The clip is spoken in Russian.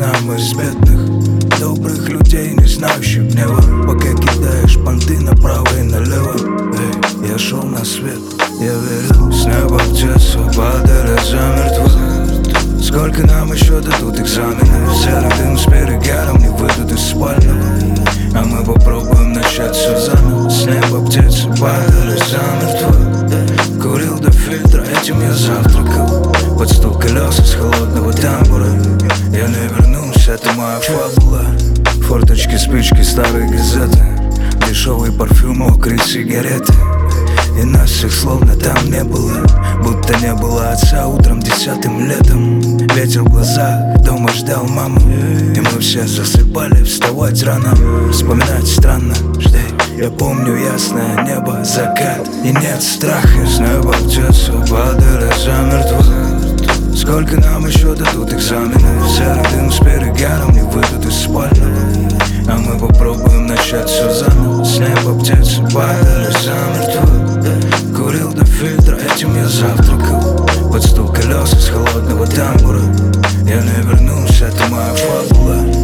самый из бедных, добрых людей, не знающих гнева. Пока кидаешь понты направо и налево. Эй, я шел на свет, я верил, с неба птицы падали замертво. Сколько нам еще дадут экзамены? Серый дым с перегаром не выйдут из спального, а мы попробуем начать все заново. С неба птицы падали замертво. Курил до фильтра, этим я завтракал. Под стук колес из холодного тамбура. Я не вернулся, это моя фабула. Форточки, спички, старые газеты, дешевый парфюм, мокрые сигареты. И нас всех словно там не было, будто не было отца утром 10-м летом. Ветер в глазах, дома ждал маму, и мы все засыпали вставать рано. Вспоминать странно, я помню ясное небо, закат, и нет страха. С неба птицы падали замертво. Сколько нам еще дадут экзамены? Серый дым с перегаром не выйдут из спального, а мы попробуем начать все заново. С неба птицы падали замертво. Курил до фильтра, этим я завтракал. Под стук колес из холодного тамбура. Я не вернулся, это моя фабула.